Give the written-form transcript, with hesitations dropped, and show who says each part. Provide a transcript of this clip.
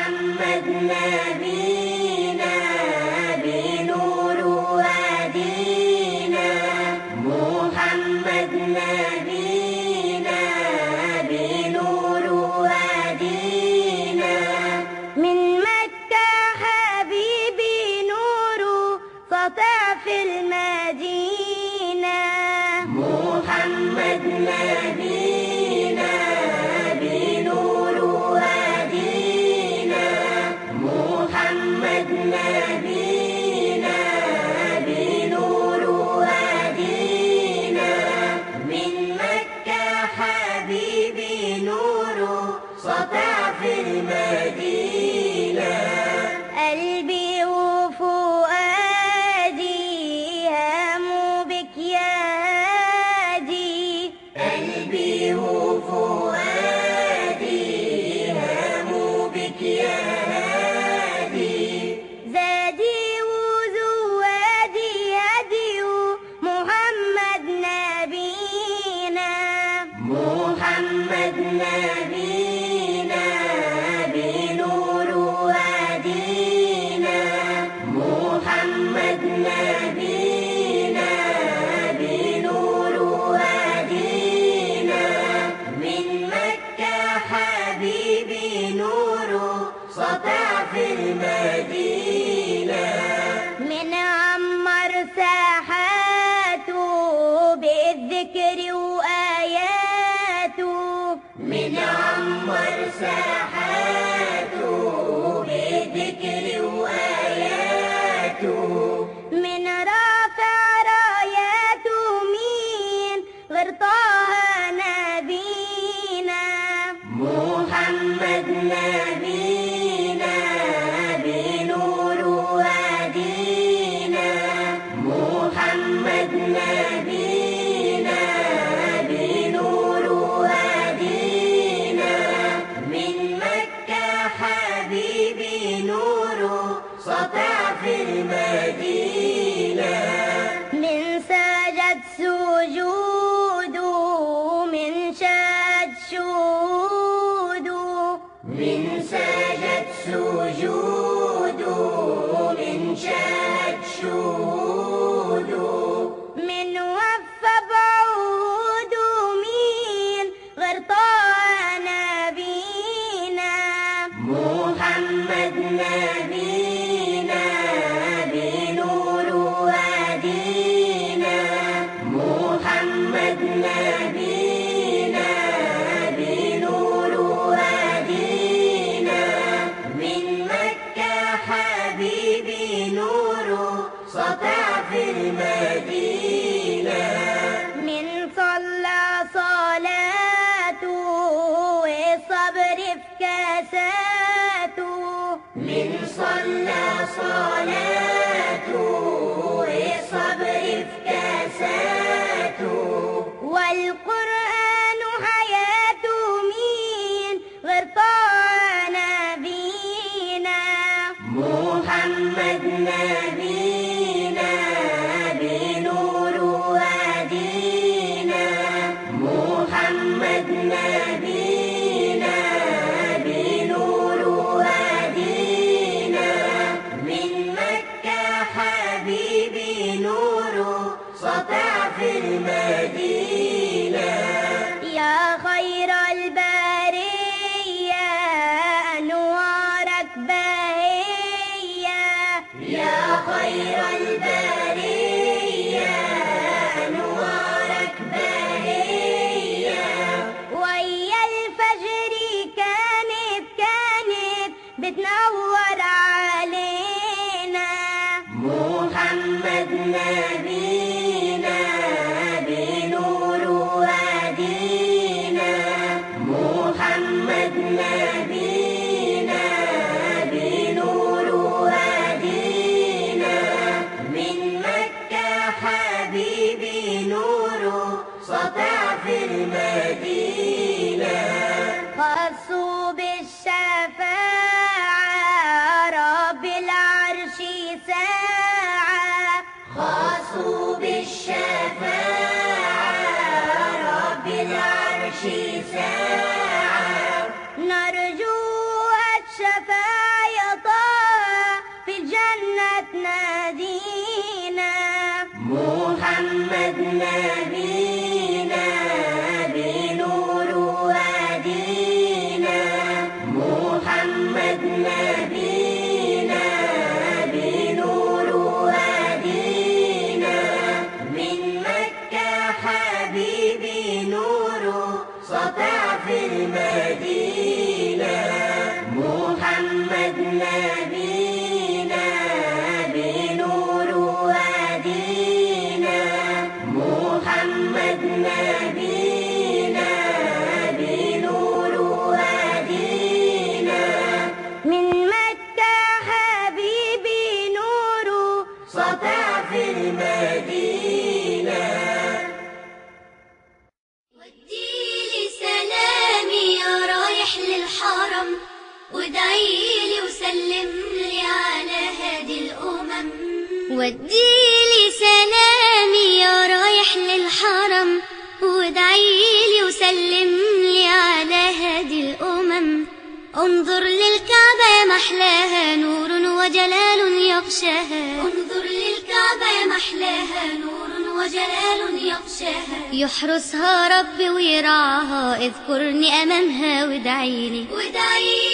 Speaker 1: محمد نبينا بنور هدينا، محمد نبينا بنور هدينا، من مكة حبيبي نور سطع في المدينة، محمد نبينا بنور هدينا، محمد نبينا بنور هدينا، من مكة حبيبي نور سطع في المدينة، قلبي وفؤادي هاموا بك يا هادي، قلبي وفؤادي هاموا بك يا هادي، زادي وزوادي هدي محمد نبينا، محمد نبينا بنور هدينا، محمد نبينا بنور هدينا، من مكة حبيبي نور سطع في المدينة، من عمر ساحاته بالذكر وآياته، من عمر ساحاته بالذكر وآياته، من رافع راياته مين غير طه نبينا، محمد نبينا بنور هدينا، محمد نبينا بنور هدينا، من مكة حبيبي نور سطع في المدينة، من سجد سجوده من شهد شهوده، من سجد سجوده من شهد شهوده، من وفى بعوده مين غير طه نبينا، محمد نبينا بنور هدينا، محمد نبينا بنور هدينا، من مكة حبيبي نور سطع في المدينة، من صلى صلاته والصبر في كاساته، من صلى صلاته والصبر في كاساته، والقرآن حياته مين غير طه نبينا، محمد نبينا بنور هدينا، محمد نبينا بنور هدينا، من مكة حبيبي نور سطع في المدينة، يا خير البرية أنوارك باهية، يا خير البرية أنوارك باهية، ويا الفجر كانت بتنور علينا، محمد نبينا بنور هدينا، محمد نبينا بنور هدينا، من مكة حبيبي نور سطع في المدينة، خصوا بالشفاعة رب العرش ساعة، خصوا بالشفاعة رب العرش ساعة، نرجو الشفاعة نبينا بنور هدينا محمد نبينا بنور هدينا من مكة حبيبي نوره سطع في المدينة محمد نبينا بنور هدينا محمد نبينا بنور هدينا من مكة حبيبي نوره سطع في المدينة
Speaker 2: وديلي سلامي يا رايح للحرم وادعيلي وسلملي على هادي الأمم وديلي سلامي يا رايح للحرم وادعيلي وسلملي على هادي الأمم انظر للكعبة يا محلاها نور وجلال يغشاها انظر للكعبة يا محلاها نور وجلال يغشاها يحرسها ربي ويرعاها اذكرني أمامها وادعيلي